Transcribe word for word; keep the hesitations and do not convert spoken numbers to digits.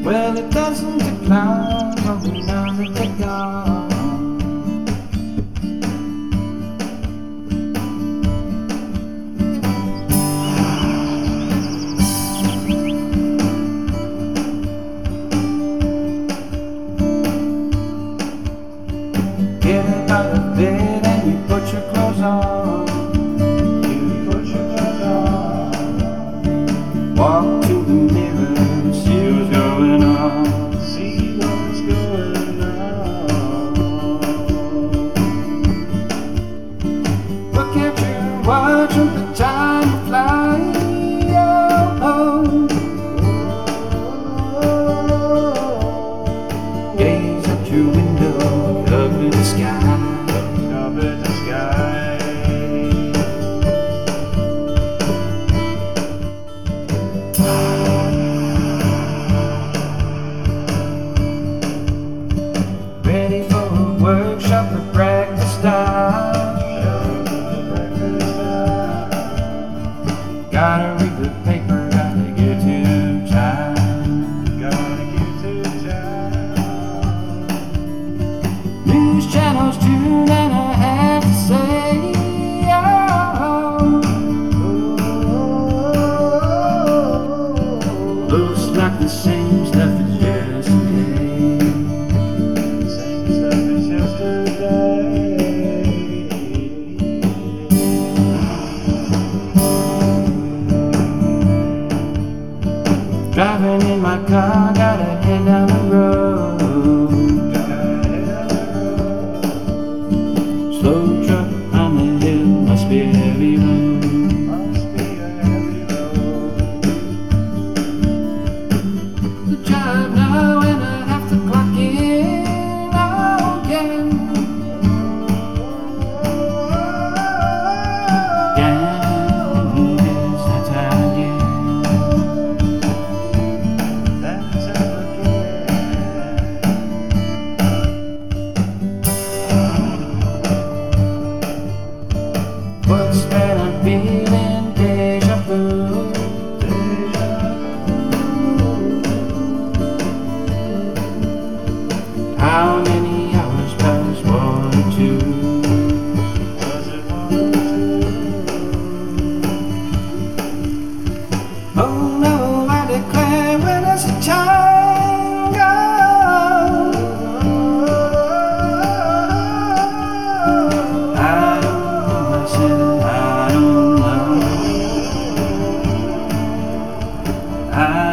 Well, it doesn't decline, but we know that they're gone. Get up out of bed and you put your clothes on. You put your clothes on. Walk to the mirror and see what's going on. See what's going on. Look at your watch and the time to fly. Oh, oh. Gaze out your window, up at the sky. Up at the sky. Ready for a workshop, the practice style. Gotta read the paper, gotta get to time. Gotta get to time. News channels tune and I have to say, oh, looks like the same stuff as yesterday. Same stuff as yesterday. Driving in my car, gotta head down the road. Slow truck on the hill, must be a heavy road. Must be a heavy road. The drive now and I have to clock in again. Yes, that's again. That's again. What's that I'm feeling? Deja vu. Deja vu. How many hours past one or two? Was it one or two? Oh no, I declare, when does the time go? I don't know myself. I